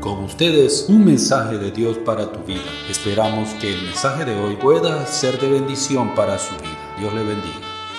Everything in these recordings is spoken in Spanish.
Con ustedes, un mensaje de Dios para tu vida. Esperamos que el mensaje de hoy pueda ser de bendición para su vida. Dios le bendiga.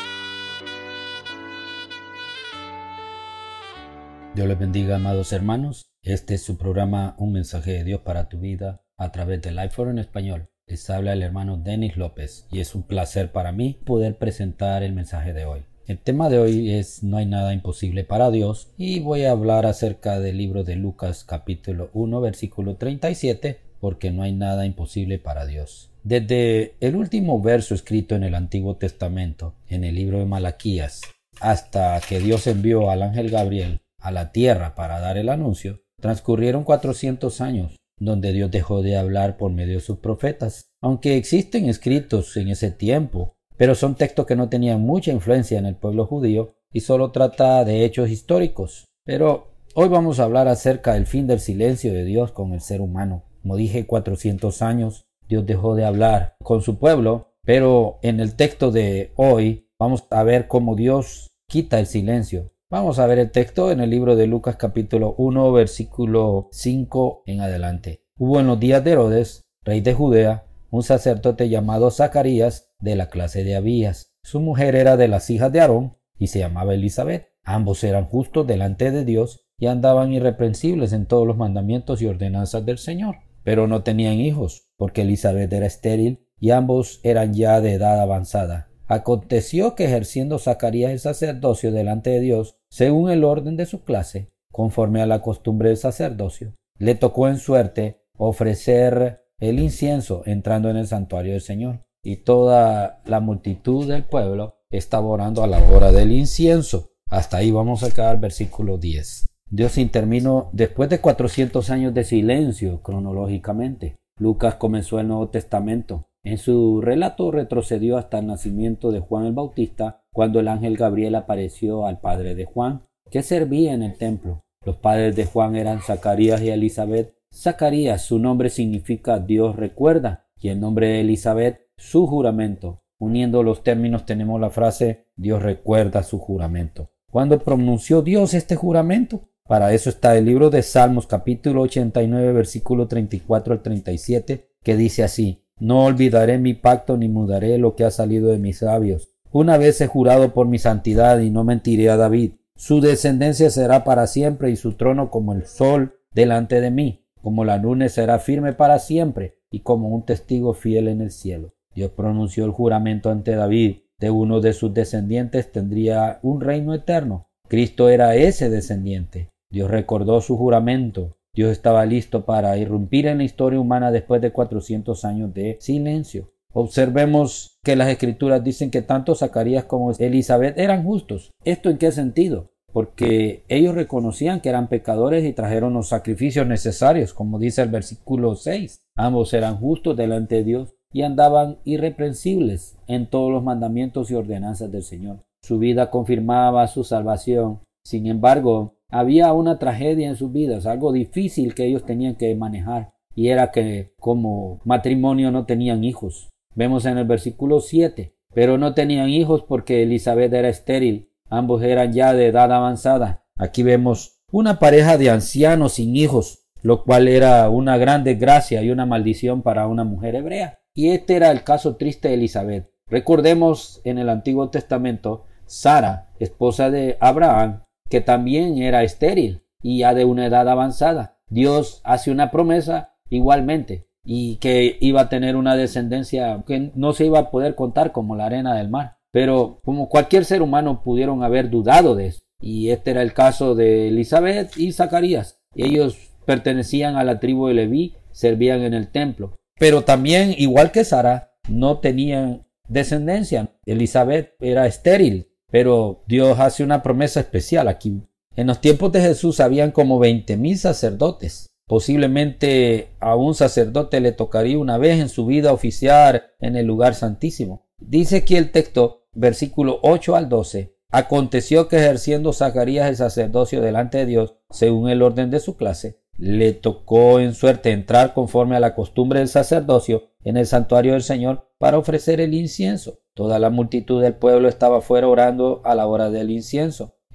Dios les bendiga, amados hermanos. Este es su programa Un mensaje de Dios para tu vida a través de Life4 en español. Les habla el hermano Denis López y es un placer para mí poder presentar el mensaje de hoy. El tema de hoy es No hay nada imposible para Dios y voy a hablar acerca del libro de Lucas capítulo 1 versículo 37 porque no hay nada imposible para Dios. Desde el último verso escrito en el Antiguo Testamento, en el libro de Malaquías, hasta que Dios envió al ángel Gabriel a la tierra para dar el anuncio, transcurrieron 400 años donde Dios dejó de hablar por medio de sus profetas. Aunque existen escritos en ese tiempo, pero son textos que no tenían mucha influencia en el pueblo judío y solo trata de hechos históricos. Pero hoy vamos a hablar acerca del fin del silencio de Dios con el ser humano. Como dije, 400 años Dios dejó de hablar con su pueblo, pero en el texto de hoy vamos a ver cómo Dios quita el silencio. Vamos a ver el texto en el libro de Lucas capítulo 1 versículo 5 en adelante. Hubo en los días de Herodes, rey de Judea, un sacerdote llamado Zacarías de la clase de Abías. Su mujer era de las hijas de Aarón y se llamaba Elizabeth. Ambos eran justos delante de Dios y andaban irreprensibles en todos los mandamientos y ordenanzas del Señor. Pero no tenían hijos, porque Elizabeth era estéril y ambos eran ya de edad avanzada. Aconteció que ejerciendo Zacarías el sacerdocio delante de Dios, según el orden de su clase, conforme a la costumbre del sacerdocio, le tocó en suerte ofrecer el incienso entrando en el santuario del Señor. Y toda la multitud del pueblo estaba orando a la hora del incienso. Hasta ahí vamos a quedar versículo 10. Dios intervino después de 400 años de silencio cronológicamente. Lucas comenzó el Nuevo Testamento. En su relato retrocedió hasta el nacimiento de Juan el Bautista, cuando el ángel Gabriel apareció al padre de Juan, que servía en el templo. Los padres de Juan eran Zacarías y Elizabeth. Zacarías, su nombre significa Dios recuerda, y el nombre de Elizabeth, su juramento. Uniendo los términos tenemos la frase Dios recuerda su juramento. ¿Cuándo pronunció Dios este juramento? Para eso está el libro de Salmos capítulo 89 versículo 34 al 37, que dice así: No olvidaré mi pacto ni mudaré lo que ha salido de mis labios. Una vez he jurado por mi santidad y no mentiré a David. Su descendencia será para siempre y su trono como el sol delante de mí. Como la luna será firme para siempre y como un testigo fiel en el cielo. Dios pronunció el juramento ante David. De uno de sus descendientes tendría un reino eterno. Cristo era ese descendiente. Dios recordó su juramento. Dios estaba listo para irrumpir en la historia humana después de 400 años de silencio. Observemos que las escrituras dicen que tanto Zacarías como Elizabeth eran justos. ¿Esto en qué sentido? Porque ellos reconocían que eran pecadores y trajeron los sacrificios necesarios, como dice el versículo 6. Ambos eran justos delante de Dios y andaban irreprensibles en todos los mandamientos y ordenanzas del Señor. Su vida confirmaba su salvación. Sin embargo, había una tragedia en sus vidas, algo difícil que ellos tenían que manejar, y era que como matrimonio no tenían hijos. Vemos en el versículo 7, pero no tenían hijos porque Elizabeth era estéril. Ambos eran ya de edad avanzada. Aquí vemos una pareja de ancianos sin hijos, lo cual era una gran desgracia y una maldición para una mujer hebrea. Y este era el caso triste de Elizabeth. Recordemos en el Antiguo Testamento, Sara, esposa de Abraham, que también era estéril y ya de una edad avanzada. Dios hace una promesa igualmente y que iba a tener una descendencia que no se iba a poder contar como la arena del mar. Pero como cualquier ser humano pudieron haber dudado de eso. Y este era el caso de Elizabeth y Zacarías. Ellos pertenecían a la tribu de Leví, servían en el templo. Pero también, igual que Sara, no tenían descendencia. Elizabeth era estéril, pero Dios hace una promesa especial aquí. En los tiempos de Jesús habían como 20,000 sacerdotes. Posiblemente a un sacerdote le tocaría una vez en su vida oficiar en el lugar santísimo. Dice aquí el texto, versículo 8 al 12. Aconteció que ejerciendo Zacarías el sacerdocio delante de Dios, según el orden de su clase, le tocó en suerte entrar conforme a la costumbre del sacerdocio en el santuario del Señor para ofrecer el incienso. Toda la multitud del pueblo estaba fuera orando a la hora del incienso.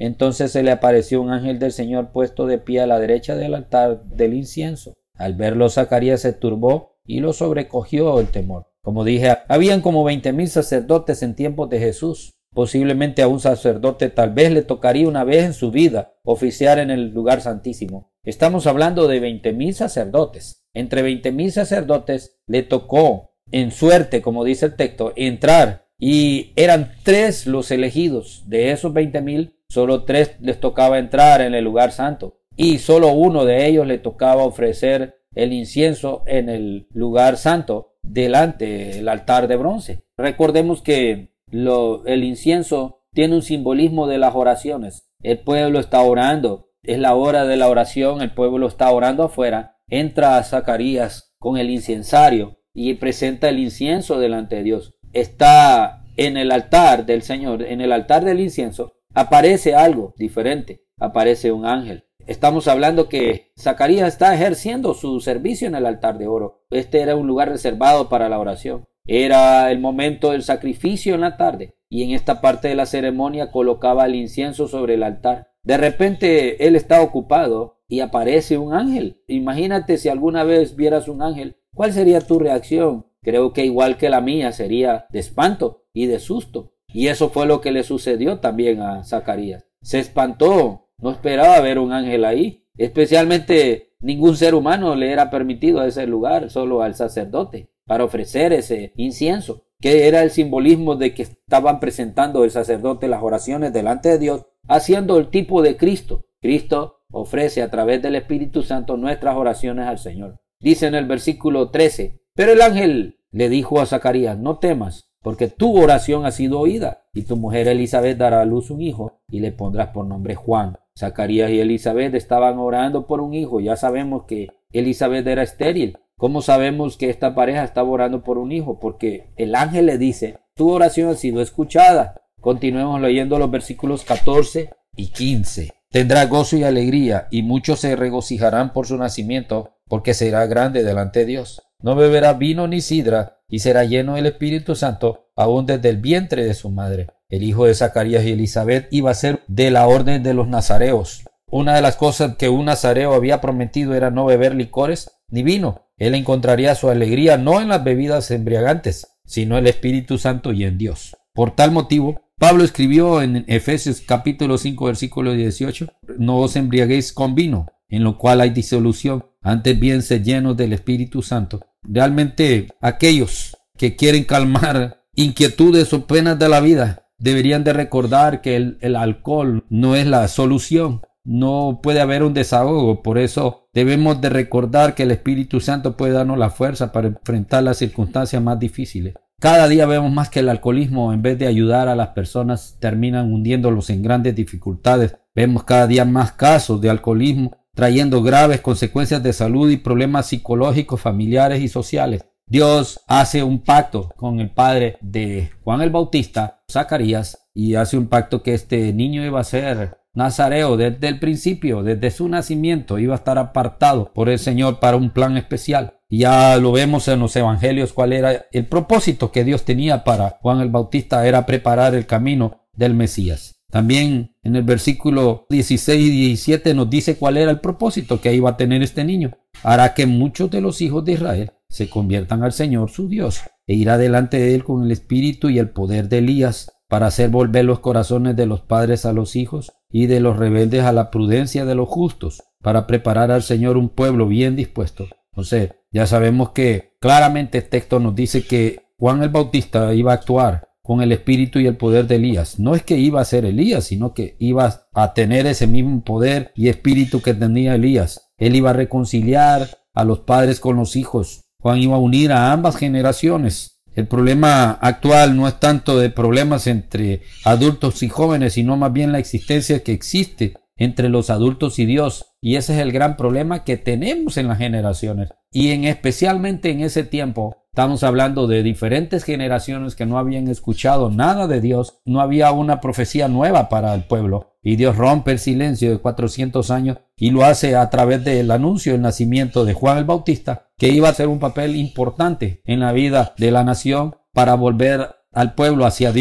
Entonces se le apareció un ángel del Señor puesto de pie a la derecha del altar del incienso. Al verlo, Zacarías se turbó y lo sobrecogió el temor. Como dije, habían como 20,000 sacerdotes en tiempos de Jesús. Posiblemente a un sacerdote tal vez le tocaría una vez en su vida oficiar en el lugar santísimo. Estamos hablando de 20,000 sacerdotes. Entre 20,000 sacerdotes le tocó, en suerte, como dice el texto, entrar, y eran 3 los elegidos. De esos 20,000, solo 3 les tocaba entrar en el lugar santo, y solo uno de ellos le tocaba ofrecer el incienso en el lugar santo delante del altar de bronce. Recordemos que el incienso tiene un simbolismo de las oraciones. El pueblo está orando, es la hora de la oración, el pueblo está orando afuera. Entra Zacarías con el incensario y presenta el incienso delante de Dios. Está en el altar del Señor, en el altar del incienso, aparece algo diferente, aparece un ángel. Estamos hablando que Zacarías está ejerciendo su servicio en el altar de oro. Este era un lugar reservado para la oración. Era el momento del sacrificio en la tarde, y en esta parte de la ceremonia colocaba el incienso sobre el altar. De repente él está ocupado y aparece un ángel. Imagínate si alguna vez vieras un ángel, ¿cuál sería tu reacción? Creo que igual que la mía sería de espanto y de susto. Y eso fue lo que le sucedió también a Zacarías. Se espantó, no esperaba ver un ángel ahí. Especialmente ningún ser humano le era permitido a ese lugar, solo al sacerdote, para ofrecer ese incienso, que era el simbolismo de que estaban presentando el sacerdote las oraciones delante de Dios, haciendo el tipo de Cristo. Cristo ofrece a través del Espíritu Santo nuestras oraciones al Señor. Dice en el versículo 13, pero el ángel le dijo a Zacarías, no temas, porque tu oración ha sido oída, y tu mujer Elizabeth dará a luz un hijo, y le pondrás por nombre Juan. Zacarías y Elizabeth estaban orando por un hijo. Ya sabemos que Elizabeth era estéril. ¿Cómo sabemos que esta pareja estaba orando por un hijo? Porque el ángel le dice, tu oración ha sido escuchada. Continuemos leyendo los versículos 14 y 15. Tendrá gozo y alegría, y muchos se regocijarán por su nacimiento, porque será grande delante de Dios. No beberá vino ni sidra, y será lleno del Espíritu Santo, aún desde el vientre de su madre. El hijo de Zacarías y Elizabeth iba a ser de la orden de los nazareos. Una de las cosas que un nazareo había prometido era no beber licores ni vino. Él encontraría su alegría no en las bebidas embriagantes, sino en el Espíritu Santo y en Dios. Por tal motivo, Pablo escribió en Efesios capítulo 5 versículo 18, no os embriaguéis con vino, en lo cual hay disolución, antes bien sed llenos del Espíritu Santo. Realmente aquellos que quieren calmar inquietudes o penas de la vida deberían de recordar que el alcohol no es la solución. No puede haber un desahogo. Por eso debemos de recordar que el Espíritu Santo puede darnos la fuerza para enfrentar las circunstancias más difíciles. Cada día vemos más que el alcoholismo, en vez de ayudar a las personas, terminan hundiéndolos en grandes dificultades. Vemos cada día más casos de alcoholismo trayendo graves consecuencias de salud y problemas psicológicos, familiares y sociales. Dios hace un pacto con el padre de Juan el Bautista, Zacarías, y hace un pacto que este niño iba a ser nazareo desde el principio, desde su nacimiento, iba a estar apartado por el Señor para un plan especial. Y ya lo vemos en los evangelios cuál era el propósito que Dios tenía para Juan el Bautista, era preparar el camino del Mesías. También en el versículo 16 y 17 nos dice cuál era el propósito que iba a tener este niño. Hará que muchos de los hijos de Israel se conviertan al Señor su Dios, e irá delante de él con el espíritu y el poder de Elías, para hacer volver los corazones de los padres a los hijos y de los rebeldes a la prudencia de los justos, para preparar al Señor un pueblo bien dispuesto. Entonces, ya sabemos que claramente el texto nos dice que Juan el Bautista iba a actuar con el espíritu y el poder de Elías. No es que iba a ser Elías, sino que iba a tener ese mismo poder y espíritu que tenía Elías. Él iba a reconciliar a los padres con los hijos. Juan iba a unir a ambas generaciones. El problema actual no es tanto de problemas entre adultos y jóvenes, sino más bien la existencia que existe entre los adultos y Dios. Y ese es el gran problema que tenemos en las generaciones. Y especialmente en ese tiempo, estamos hablando de diferentes generaciones que no habían escuchado nada de Dios. No había una profecía nueva para el pueblo. Y Dios rompe el silencio de 400 años y lo hace a través del anuncio del nacimiento de Juan el Bautista, que iba a ser un papel importante en la vida de la nación para volver al pueblo hacia Dios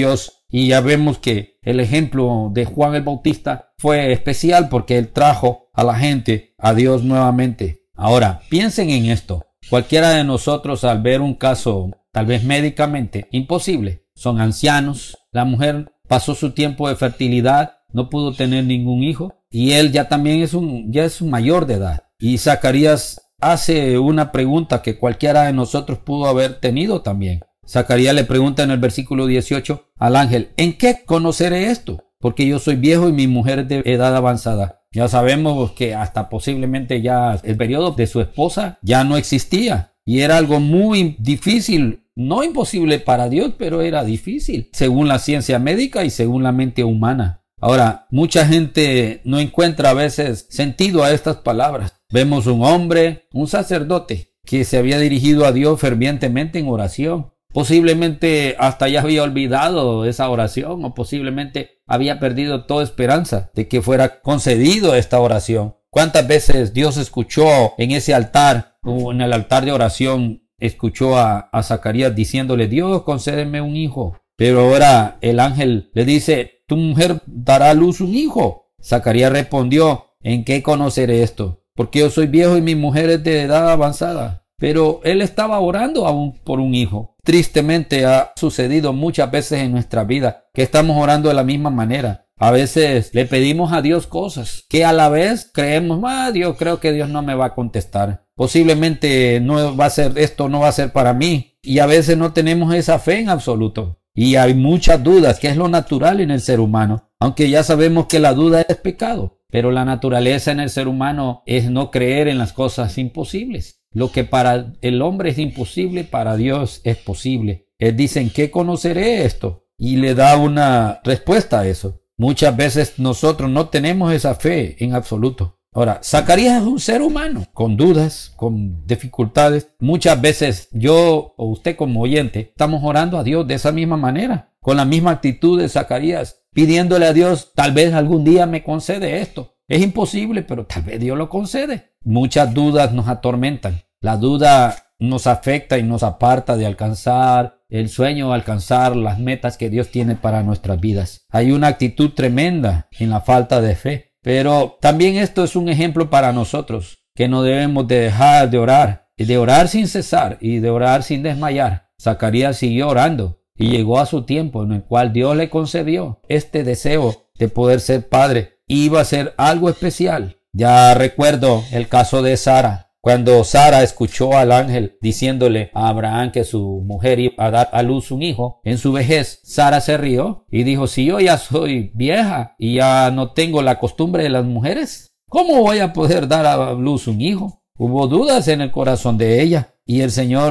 Y ya vemos que el ejemplo de Juan el Bautista fue especial porque él trajo a la gente a Dios nuevamente. Ahora, piensen en esto. Cualquiera de nosotros al ver un caso, tal vez médicamente imposible, son ancianos, la mujer pasó su tiempo de fertilidad, no pudo tener ningún hijo y él ya también es un mayor de edad. Y Zacarías hace una pregunta que cualquiera de nosotros pudo haber tenido también. Zacarías le pregunta en el versículo 18 al ángel, ¿en qué conoceré esto? Porque yo soy viejo y mi mujer es de edad avanzada. Ya sabemos que hasta posiblemente ya el periodo de su esposa ya no existía. Y era algo muy difícil, no imposible para Dios, pero era difícil, según la ciencia médica y según la mente humana. Ahora, mucha gente no encuentra a veces sentido a estas palabras. Vemos un hombre, un sacerdote, que se había dirigido a Dios fervientemente en oración. Posiblemente hasta ya había olvidado esa oración o posiblemente había perdido toda esperanza de que fuera concedido esta oración. ¿Cuántas veces Dios escuchó en ese altar o en el altar de oración, escuchó a Zacarías diciéndole, Dios, concédeme un hijo? Pero ahora el ángel le dice, tu mujer dará a luz un hijo. Zacarías respondió, ¿en qué conoceré esto? Porque yo soy viejo y mi mujer es de edad avanzada. Pero él estaba orando aún por un hijo. Tristemente ha sucedido muchas veces en nuestra vida que estamos orando de la misma manera. A veces le pedimos a Dios cosas que a la vez creemos, Dios, creo que Dios no me va a contestar. Posiblemente no va a ser esto, no va a ser para mí. Y a veces no tenemos esa fe en absoluto. Y hay muchas dudas, que es lo natural en el ser humano. Aunque ya sabemos que la duda es pecado. Pero la naturaleza en el ser humano es no creer en las cosas imposibles. Lo que para el hombre es imposible, para Dios es posible. Él dice, ¿en qué conoceré esto? Y le da una respuesta a eso. Muchas veces nosotros no tenemos esa fe en absoluto. Ahora, Zacarías es un ser humano, con dudas, con dificultades. Muchas veces yo o usted como oyente estamos orando a Dios de esa misma manera, con la misma actitud de Zacarías, pidiéndole a Dios, tal vez algún día me concede esto. Es imposible, pero tal vez Dios lo concede. Muchas dudas nos atormentan. La duda nos afecta y nos aparta de alcanzar el sueño, alcanzar las metas que Dios tiene para nuestras vidas. Hay una actitud tremenda en la falta de fe. Pero también esto es un ejemplo para nosotros, que no debemos de dejar de orar sin cesar y de orar sin desmayar. Zacarías siguió orando y llegó a su tiempo en el cual Dios le concedió este deseo de poder ser padre. Iba a ser algo especial. Ya recuerdo el caso de Sara. Cuando Sara escuchó al ángel diciéndole a Abraham que su mujer iba a dar a luz un hijo en su vejez, Sara se rió y dijo, si yo ya soy vieja y ya no tengo la costumbre de las mujeres, ¿cómo voy a poder dar a luz un hijo? Hubo dudas en el corazón de ella y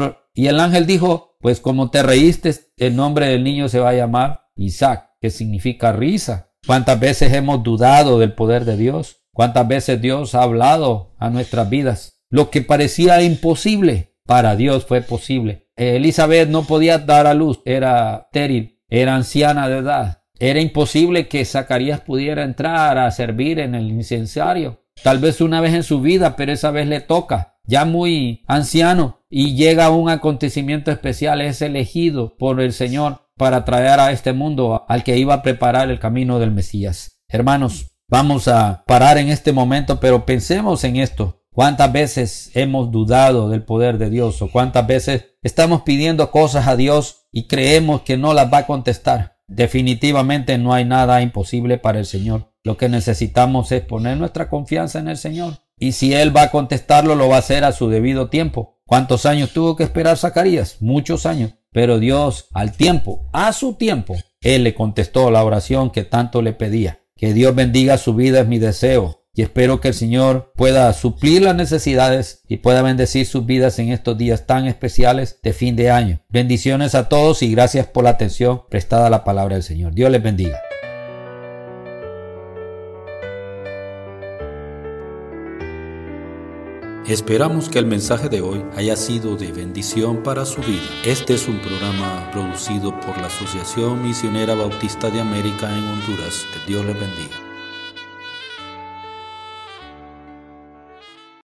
el ángel dijo, pues como te reíste, el nombre del niño se va a llamar Isaac, que significa risa. ¿Cuántas veces hemos dudado del poder de Dios? ¿Cuántas veces Dios ha hablado a nuestras vidas? Lo que parecía imposible, para Dios fue posible. Elizabeth no podía dar a luz, era estéril, era anciana de edad. Era imposible que Zacarías pudiera entrar a servir en el incensario. Tal vez una vez en su vida, pero esa vez le toca, ya muy anciano, y llega a un acontecimiento especial, es elegido por el Señor para traer a este mundo al que iba a preparar el camino del Mesías. Hermanos, vamos a parar en este momento, pero pensemos en esto. ¿Cuántas veces hemos dudado del poder de Dios? ¿O cuántas veces estamos pidiendo cosas a Dios y creemos que no las va a contestar? Definitivamente no hay nada imposible para el Señor. Lo que necesitamos es poner nuestra confianza en el Señor. Y si Él va a contestarlo, lo va a hacer a su debido tiempo. ¿Cuántos años tuvo que esperar Zacarías? Muchos años. Pero Dios, al tiempo, a su tiempo, Él le contestó la oración que tanto le pedía. Que Dios bendiga su vida es mi deseo. Y espero que el Señor pueda suplir las necesidades y pueda bendecir sus vidas en estos días tan especiales de fin de año. Bendiciones a todos y gracias por la atención prestada a la palabra del Señor. Dios les bendiga. Esperamos que el mensaje de hoy haya sido de bendición para su vida. Este es un programa producido por la Asociación Misionera Bautista de América en Honduras. Que Dios les bendiga.